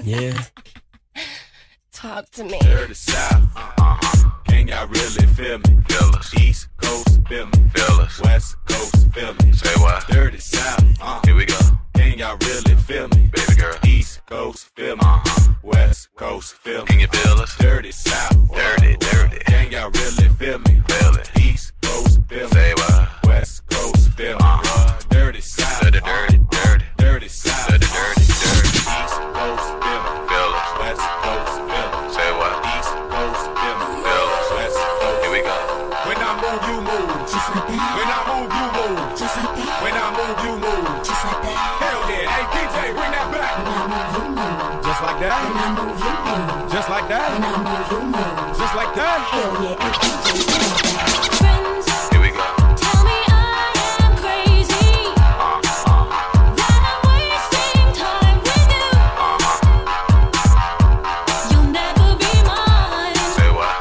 Yeah. Talk to me. Dirty South, can y'all really feel me? Feel us. East Coast, feel me. Feel us. West Coast, feel me. Say what? Dirty South, here we go. Can y'all really feel me? Baby girl. East Coast, feel me. West Coast, feel me. Can you feel us? Dirty South, dirty, dirty. Can y'all really feel me? Feel it. East Coast, feel me. Say what? West Coast, feel me. Dirty South, dirty, dirty, dirty. Dirty South, dirty, dirty, dirty. East Coast, feel me. Feel us. West Coast, feel me. Say what? East Coast, feel me. Feel us. West Coast, here we go. When I move, you move. Just like that. When I move, you move. Just like that. When I move, you move. Just like that. Hell yeah. Hey, DJ, bring that back. When I move, you move. Just like that. When I move, you move. Just like that. When I move, you move. Just like that. Hell yeah. Hey, DJ, bring that back. Friends. Here we go. Tell me I am crazy. That I'm wasting time with you. You'll never be mine. Say what?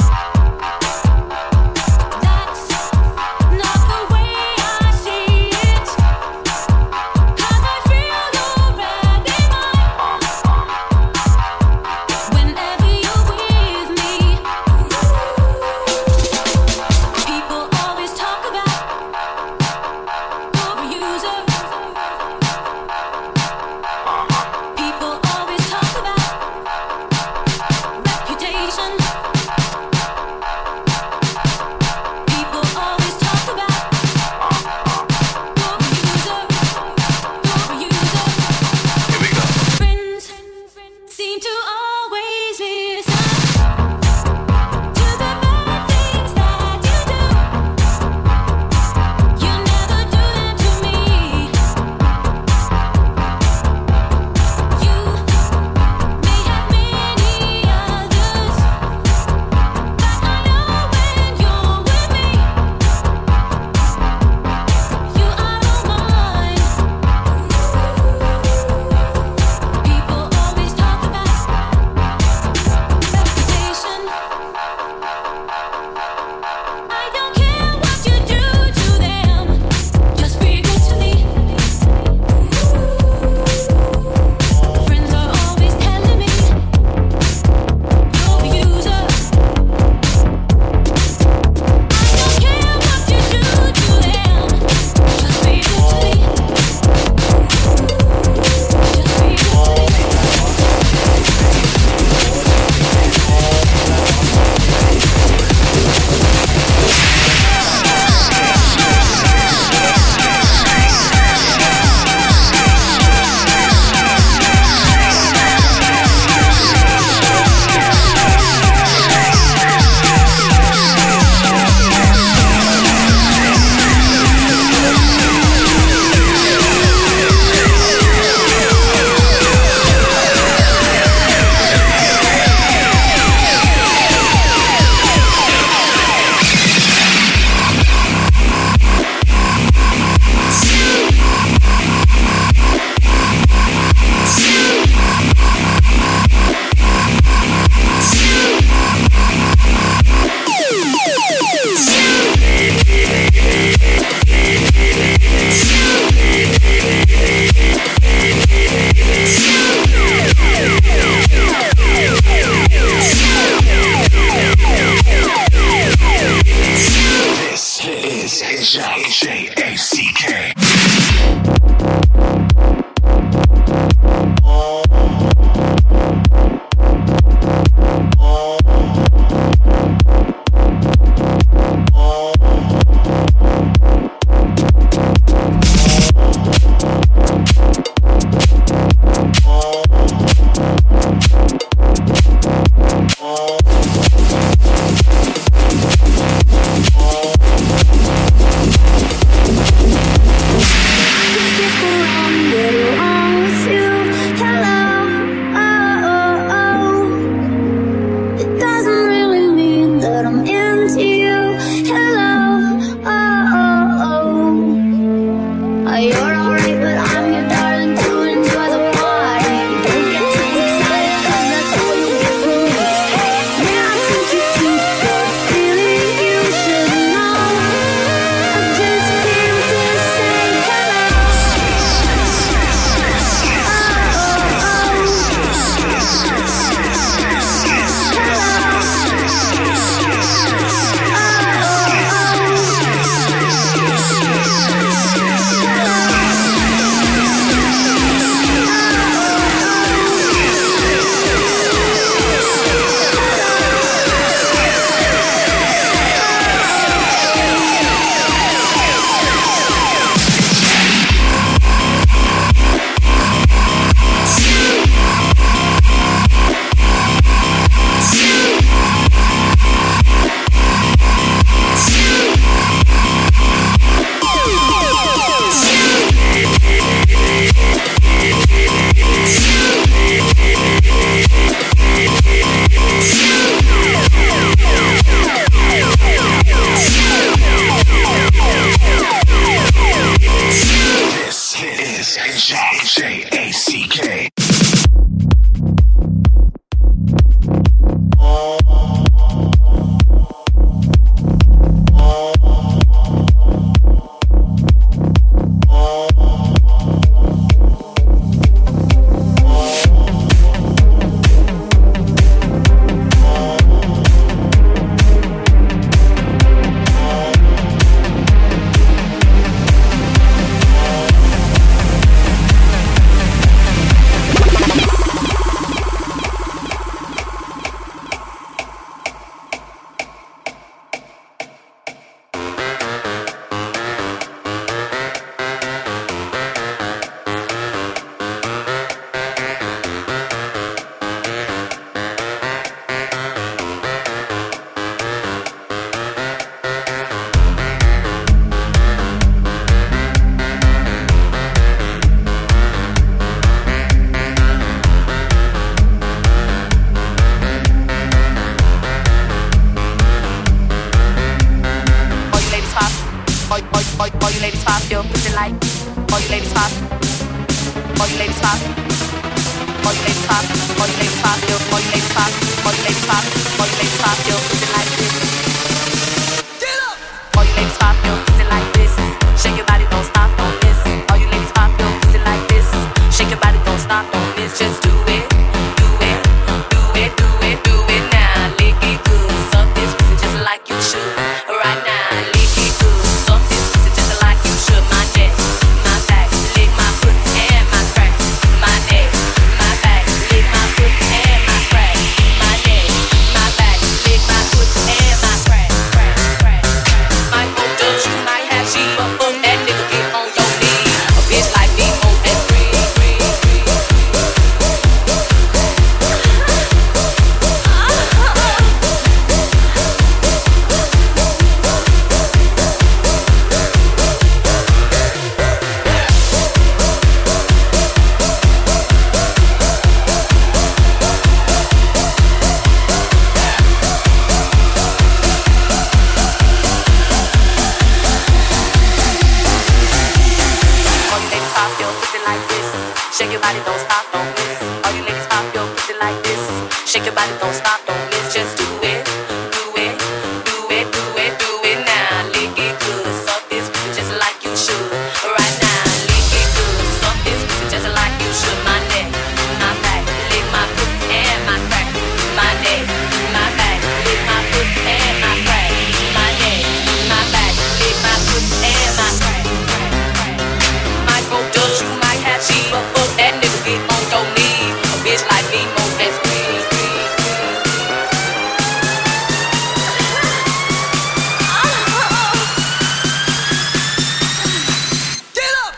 That's not the way I see it. 'Cause I feel your rabbit mind. Whenever you're with me. People always talk about overuser. People always talk about reputation. People always talk about overuser. Here we go. Friends seem to always listen to the bad things that you do. You never do that to me. You may have many others, but I know when you're with me, you are all mine. People always talk about reputation. I don't care what you do to them, just be good to me. Friends are always telling me you're a user. I don't care what you do to them, just be good to me. Just be good to me. This is J-A-C-K. ladies pop your pussy like. All you ladies pop. All you ladies pop. All you ladies pop. All you ladies pop your. All you ladies pop. All you ladies pop. All you ladies pop your pussy like this. Get up. All you ladies pop your pussy like this. Shake your body, don't stop, don't miss. All you ladies pop your pussy like this. Shake your body, don't stop, don't miss. Just do it, do it, do it, do it, do it now. Lick it good, suck this pussy just like you should. Right now, lick it good, suck this pussy just like you should. My neck, my back, lick my pussy and my crack. My neck, my back, lick my pussy and my crack. My neck, my back, lick my pussy and my crack. Might go judge, you might have cheap, but fuck that nigga, get on your knees. A bitch like me, more than free. Shake your body, don't stop, don't miss. All you ladies pop your pussy like this. Shake your body, don't stop, don't miss. Just do it, do it, do it, do it, do it now. Lick it good, suck this pussy just like you should. Right now, lick it good, suck this pussy just like you should. My neck, my back, lick my pussy and my crack. My neck, my back, lick my pussy and my crack. My neck, my back, lick my pussy and my crack. Might go judge, you might have cheap, but fuck that nigga, get on your knees. A bitch like me, more than squeeze. Get up!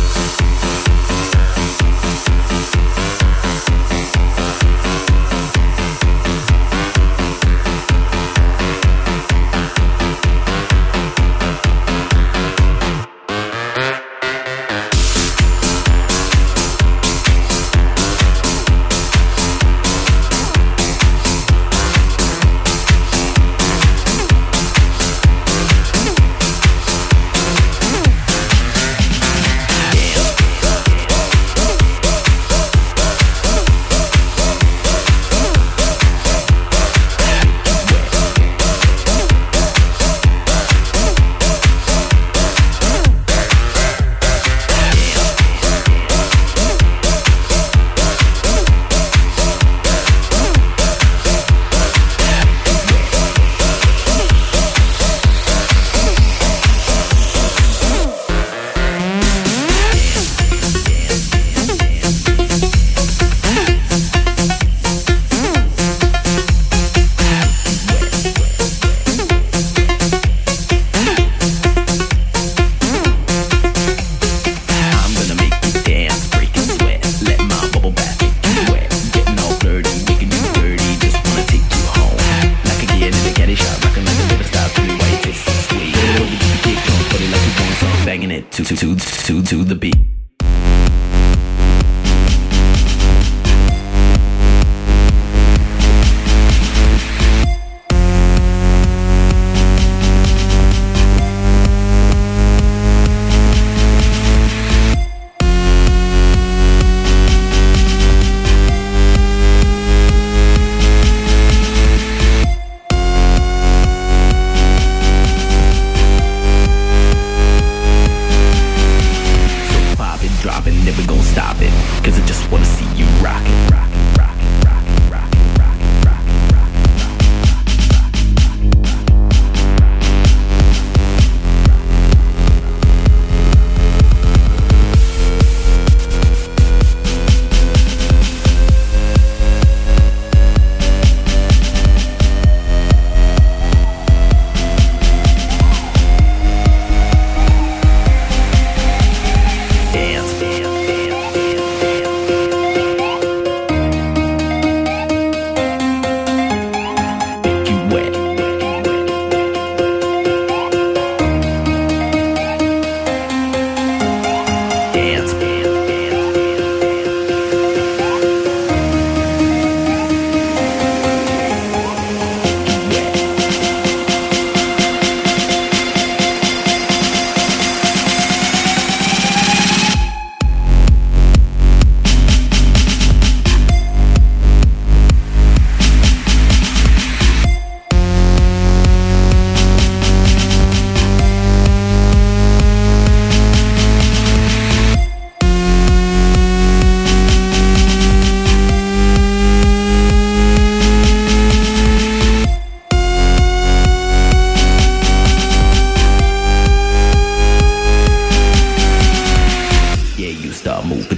To the beat.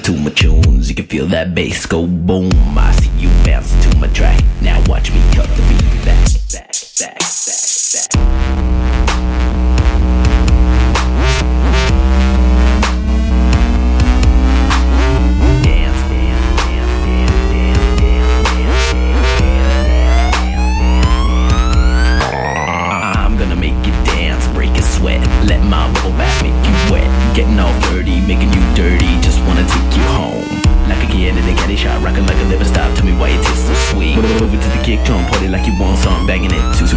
to my tunes. You can feel that bass go boom. I see you bounce to my track. Now watch me cut the beat back, back, back, back, back. Sweat, let my bubble bath make you wet. Getting all dirty, making you dirty. Just wanna take you home. Like a kid in a caddy shot, rocking like a liver stop. Tell me why it tastes so sweet. Over to the kick drum, party like you want some, banging it to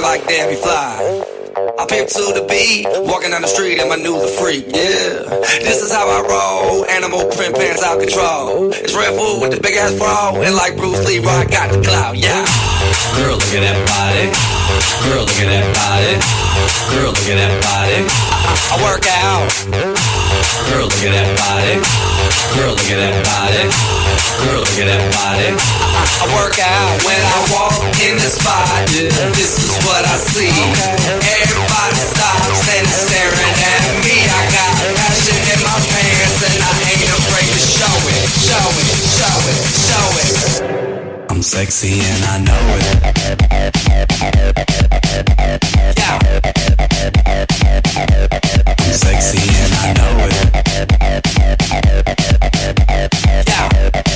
like Debbie Fly. I pimp to the beat, walking down the street and my new the freak, yeah. This is how I roll, animal print pants out control. It's Red Bull with the big ass bra, and like Bruce Lee, I got the clout, yeah. Girl, look at that body. Girl, look at that body. Girl, look at that body. I work out. Girl, look at that body. Girl, look at that body. Girl, look at that body. I work out when I walk in the spot. This is what I see. Everybody stops and is staring at me. I got passion in my pants and I ain't afraid to show it. Show it, show it, show it. I'm sexy and I know it. Yeah. I'm sexy and I know it. Yeah.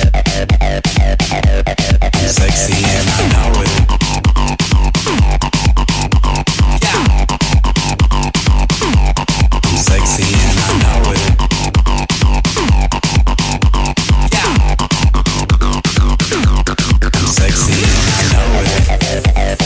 I'm sexy and I know it. Yeah. I'm sexy and I know it. Yeah. I'm sexy and I know it.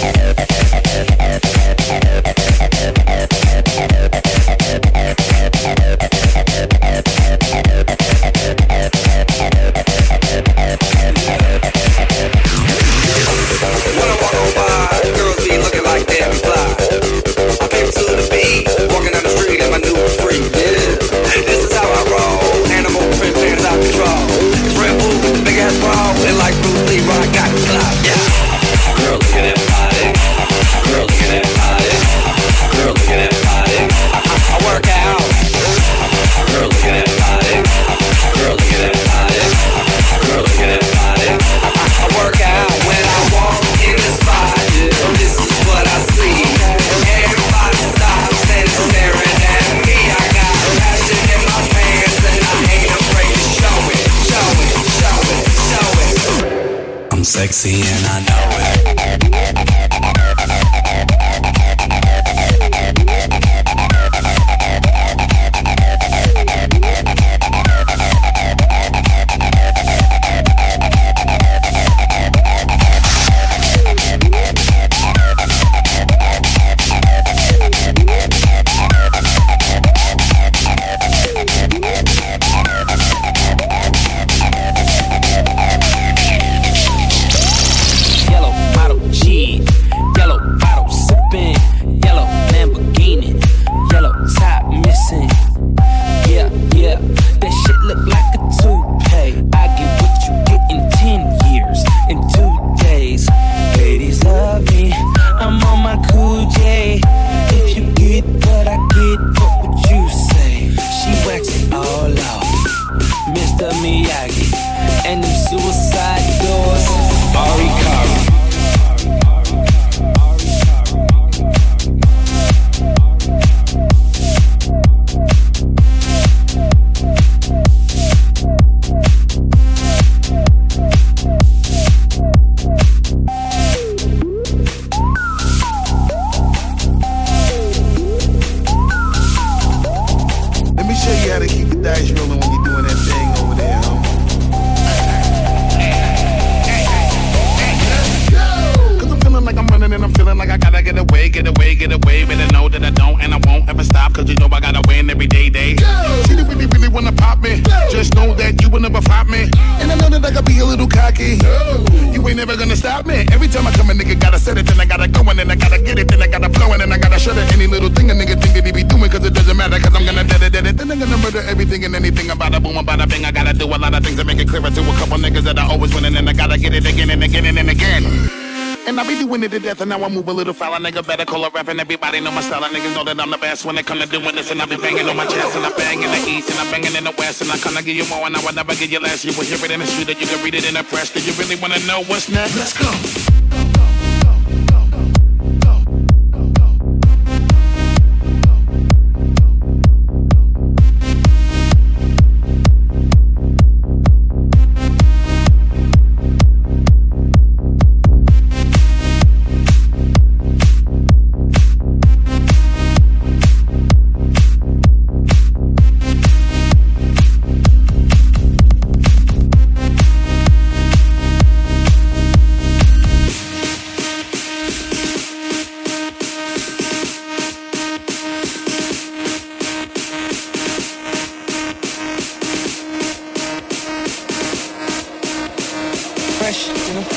When I walk on by, girls be looking like Debbie Fly. I came to the beat, walking down the street in my new freak, yeah. This is how I roll, animal print pants out control. It's Red Bull with the big ass bra, and like Bruce Lee, I got the clout, yeah. Girl, look at that body. Girl, look at that body. Girl, look at that body. I work out. Girl, look at that body. Girl, look at that body. Girl, look at that body. I work out when I walk in the spot. This is what I see. Everybody stops and is staring at me. I got passion in my pants and I ain't afraid to show it. Show it, show it, show it. I'm sexy and I know it. To death and now I move a little foul. Nigga better call a rap and everybody know my style. Niggas know that I'm the best when it come to doing this. And I be banging on my chest and I bang in the east and I banging in the west. And I kinda give you more and I will never give you less. You will hear it in the street or you can read it in the press. Do you really wanna know what's next? Let's go. fresh, you know.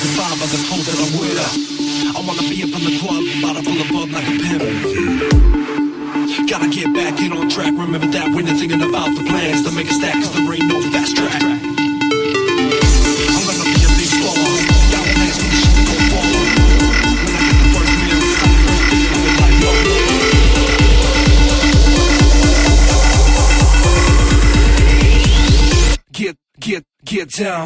even fine by the clothes that I'm with. I wanna be up in the club, bottle full of bub like a pimp. Gotta get back, get on track. Remember that when you're thinking about the plans to make a stack, 'cause there ain't no fast track. I'm gonna be a big star. Y'all won't ask me the shit to go forward. When I get the first meal, it's the first deal. It's like, no. Get down.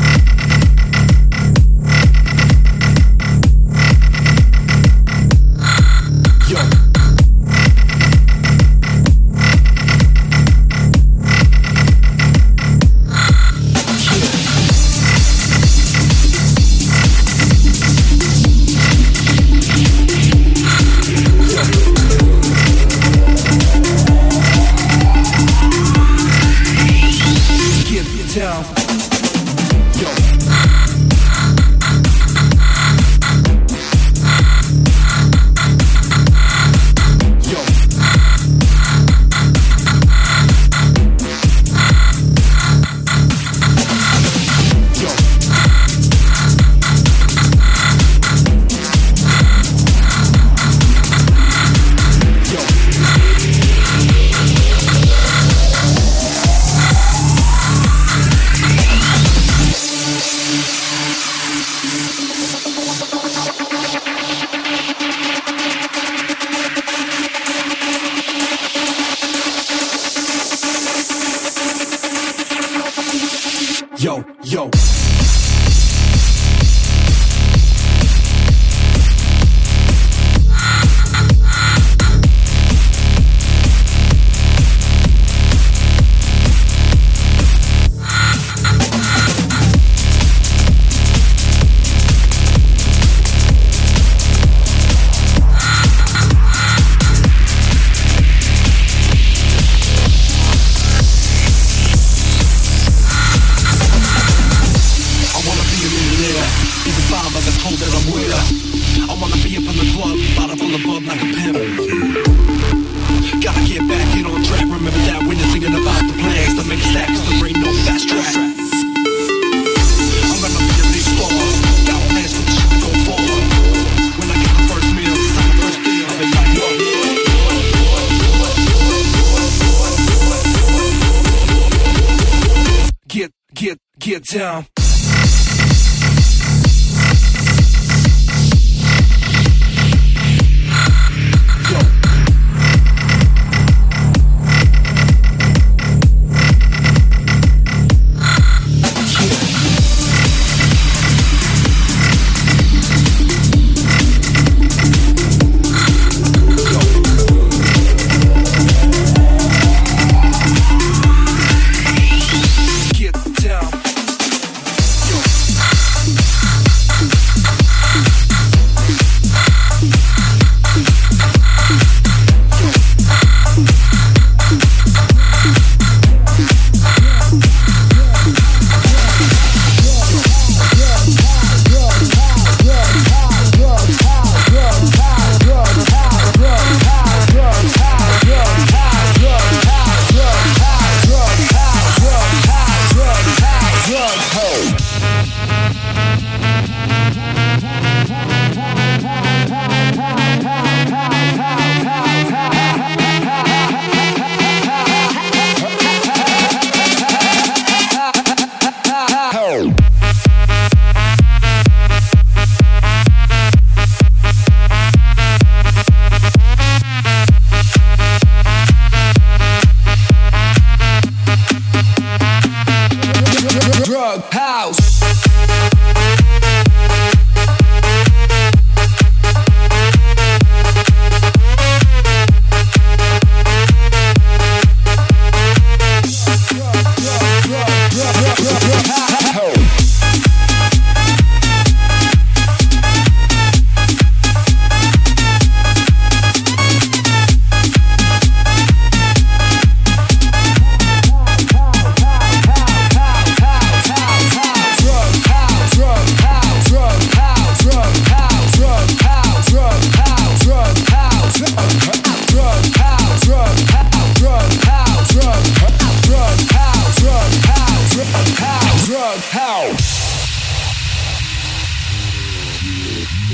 Yo. Down. Yo. Yo. Yo. Yo, yo. Get down. Yo. Get down.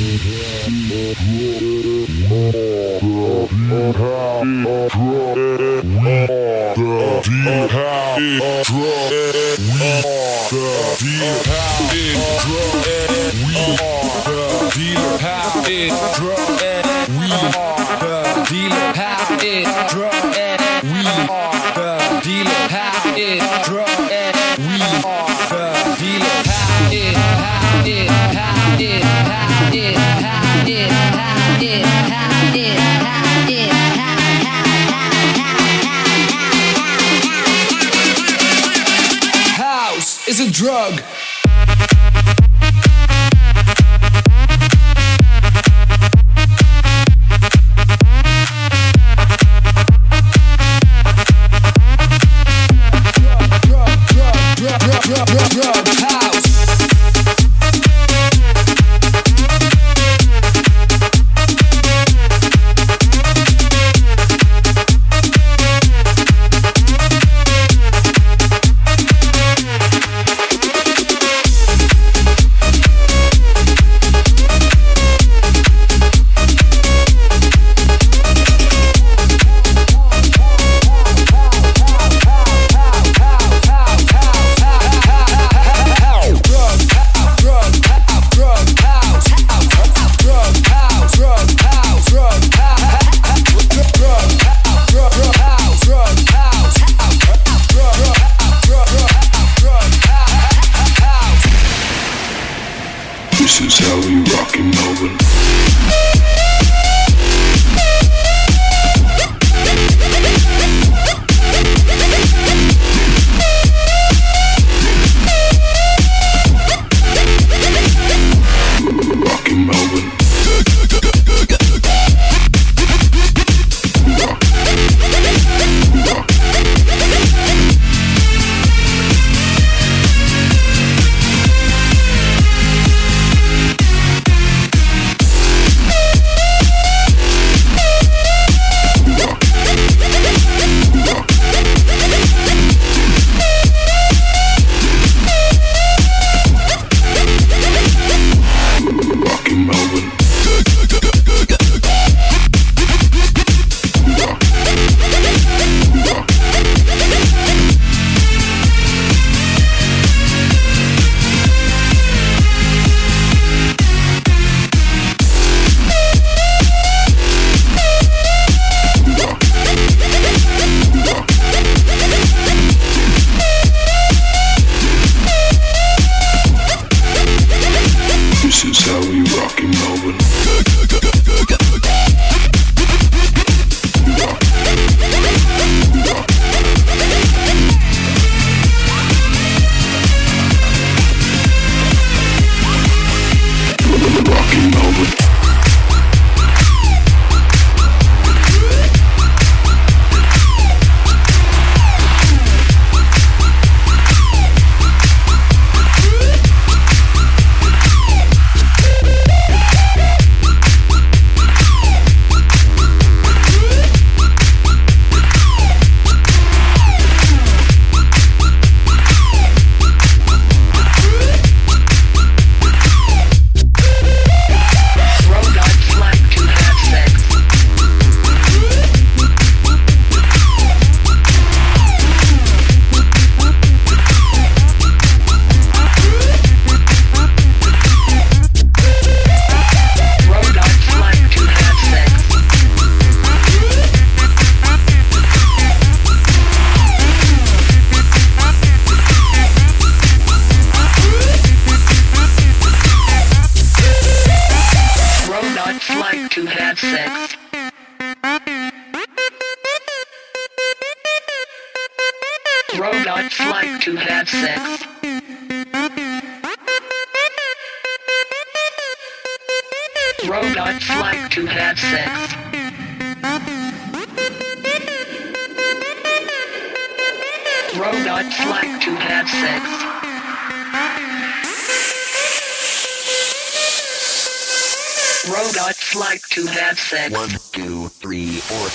House is a drug. This is how we rock in Melbourne. Rock in Melbourne. This is how we rock in Melbourne. Rock in Melbourne. Like to have sex. Robots like to have sex. Robots like to have sex. Robots like to have sex. Robots like to have sex. 1, 2, 3, 4.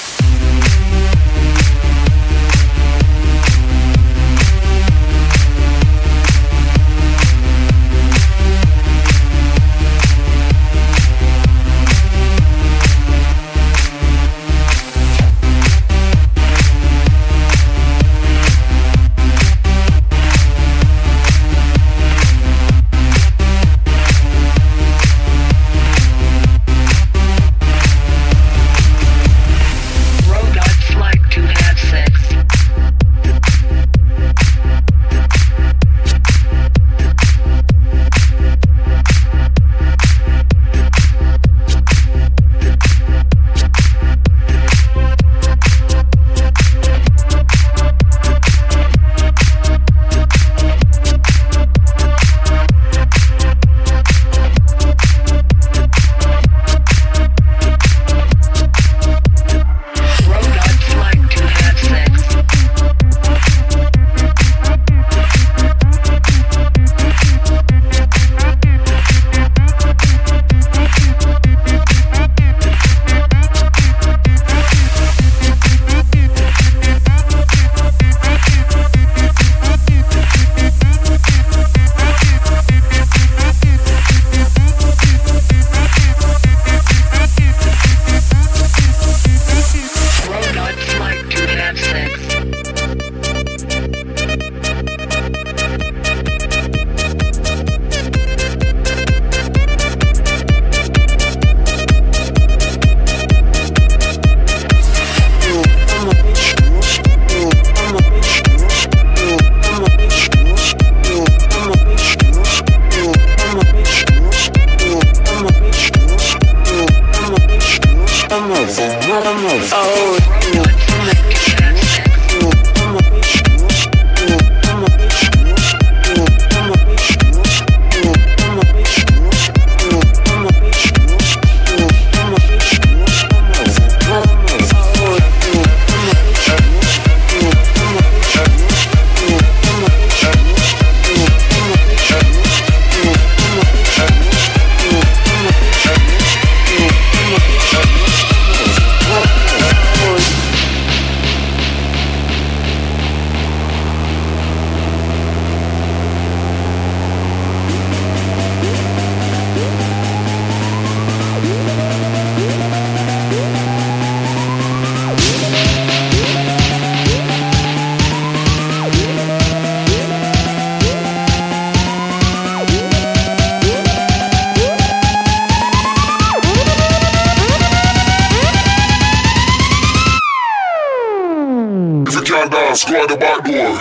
Squad of bad boy.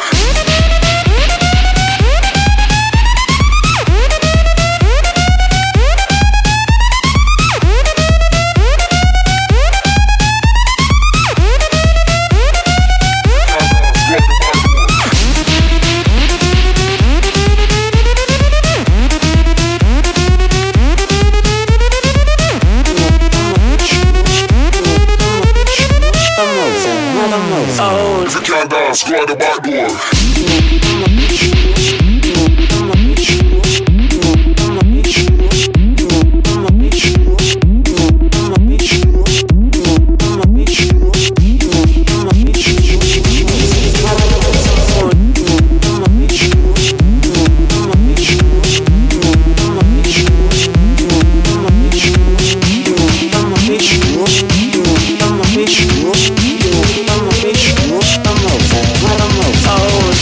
Squad of bad boy. Oh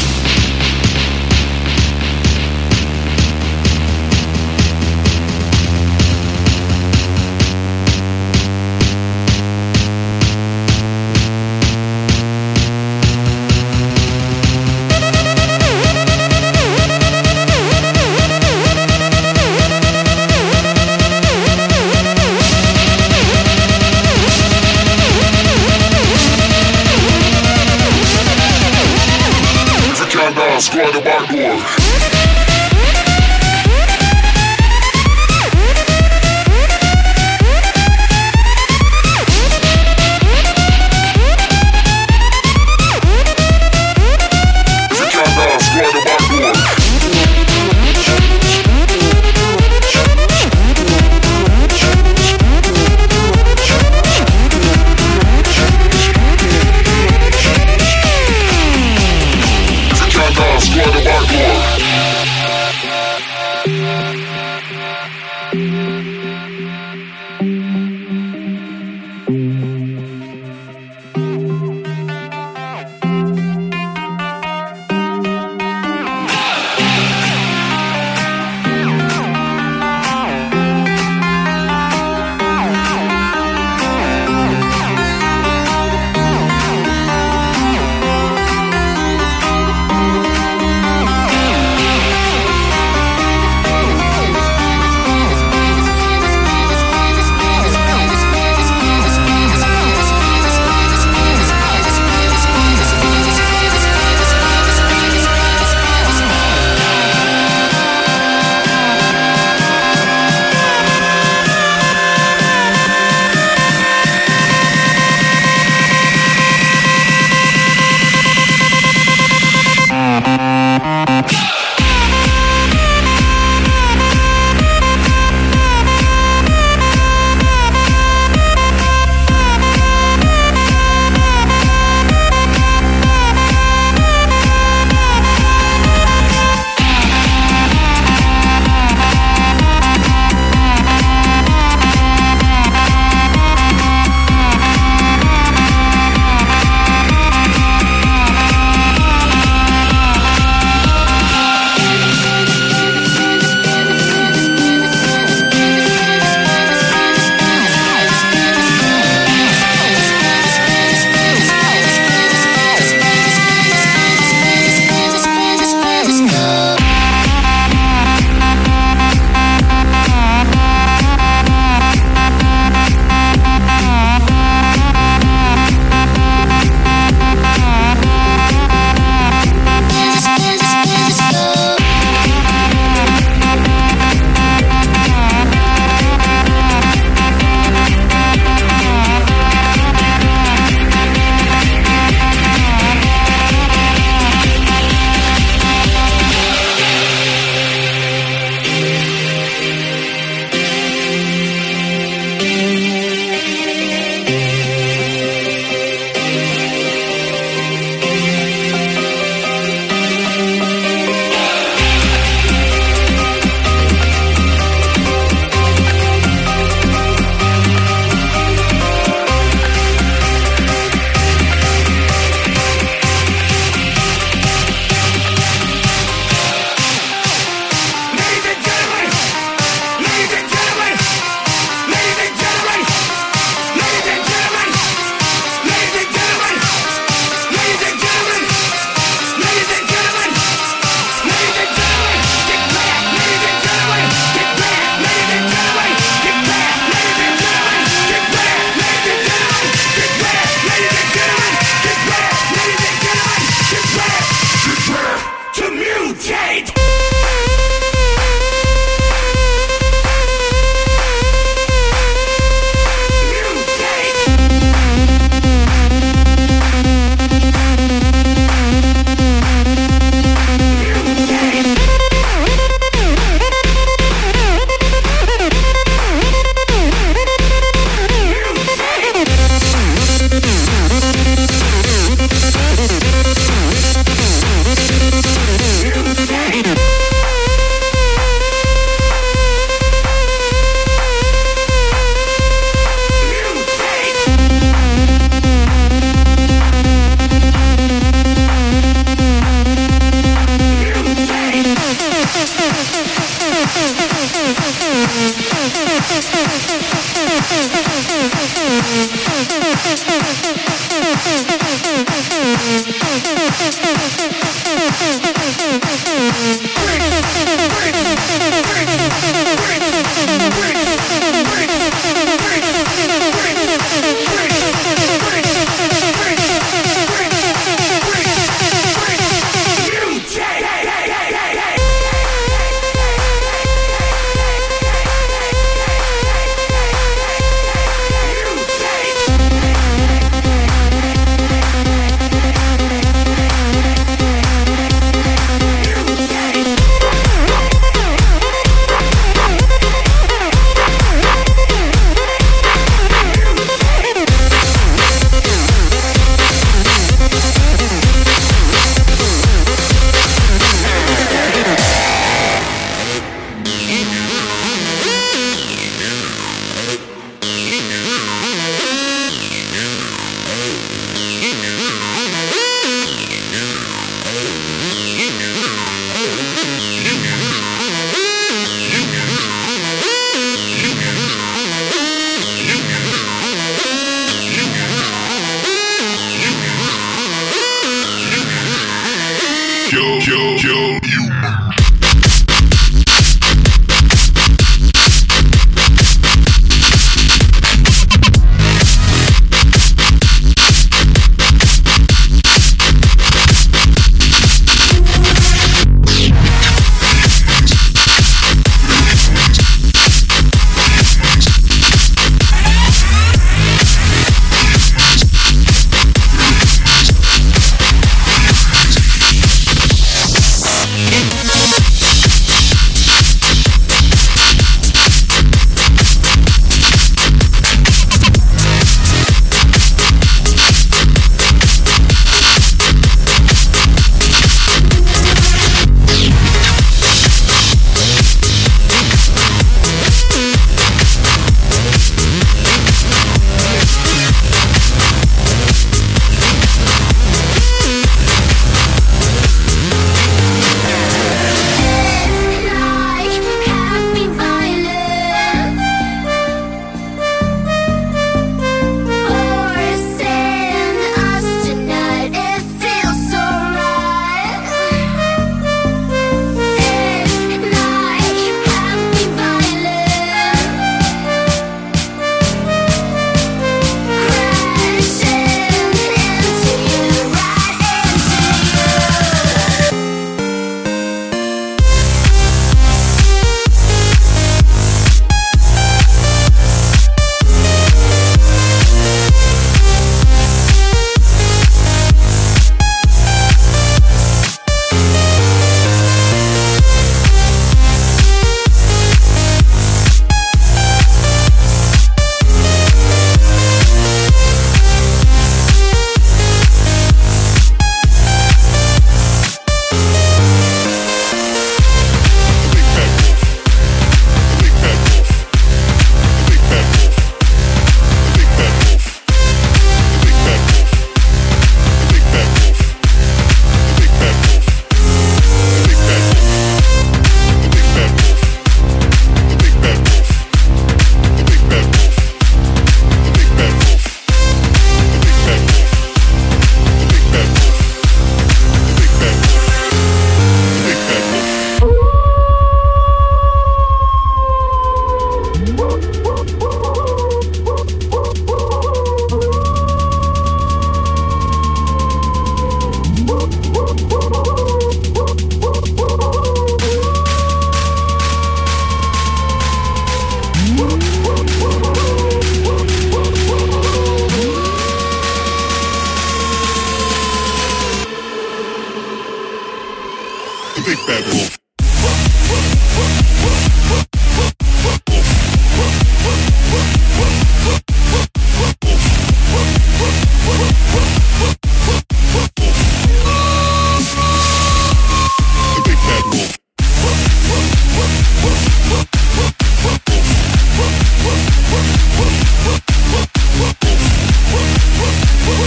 Big Bad Wolf.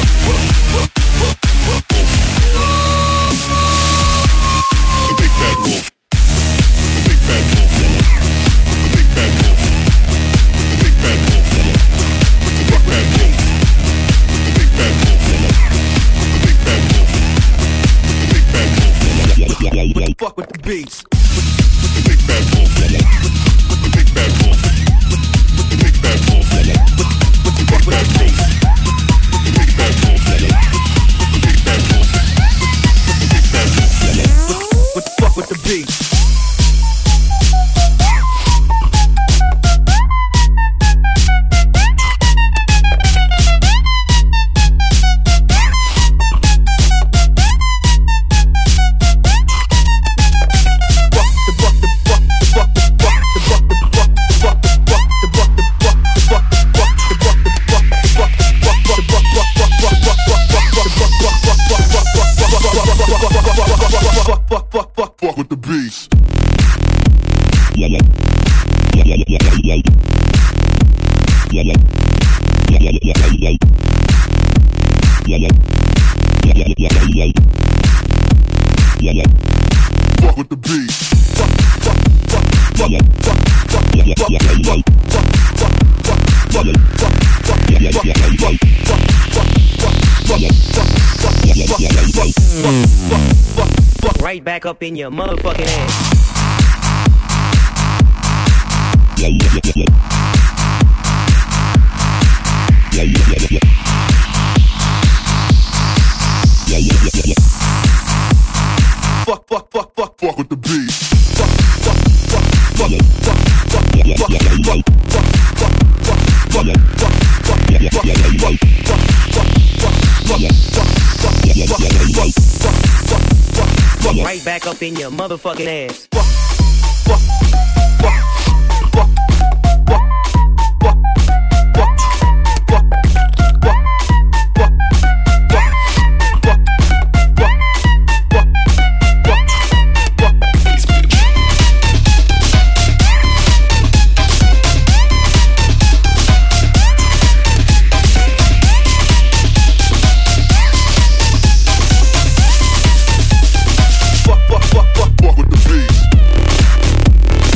Bad Wolf. with the beats. The big bad wolf. The big bad wolf. The big bad wolf. The big bad wolf. The big bad wolf. The big bad wolf. The big bad wolf. What the fuck with the beats? Fuck with the beast. Fuck with the beast. Right back up in your motherfucking ass. Fuck with the beast. Right back up in your motherfucking ass. Fuck with the beast.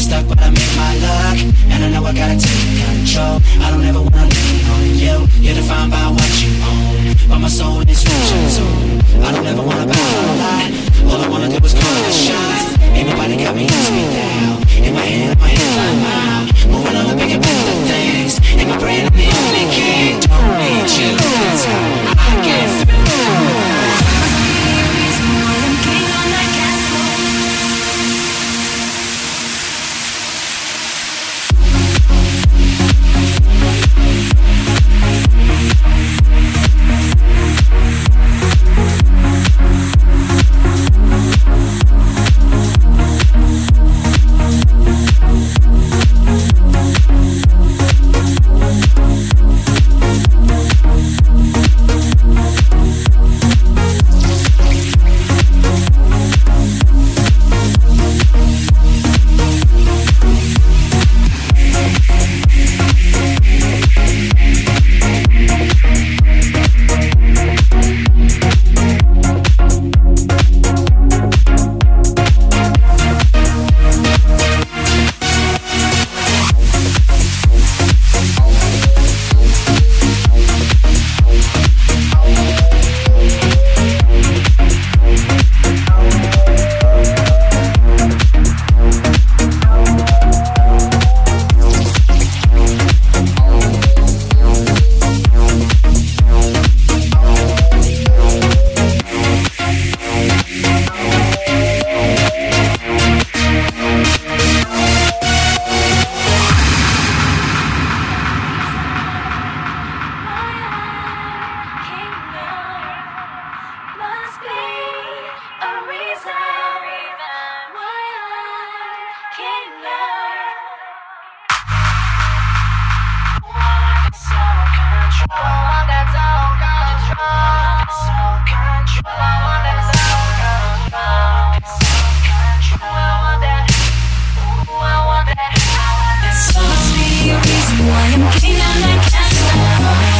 stuck, but I'm in my luck, and I know I gotta take control. I don't ever wanna lean on you. You're defined by what you own, but my soul is reaching soon. I don't ever wanna bow a lot. All I wanna do is call the shots. Ain't nobody got me speed down. In my head, my mouth. Moving on the bigger, better things. In my brain, I'm the only king. Don't need you. That's how I get through. Must be a reason why I'm king on that castle.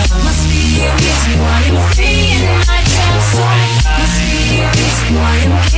Why I'm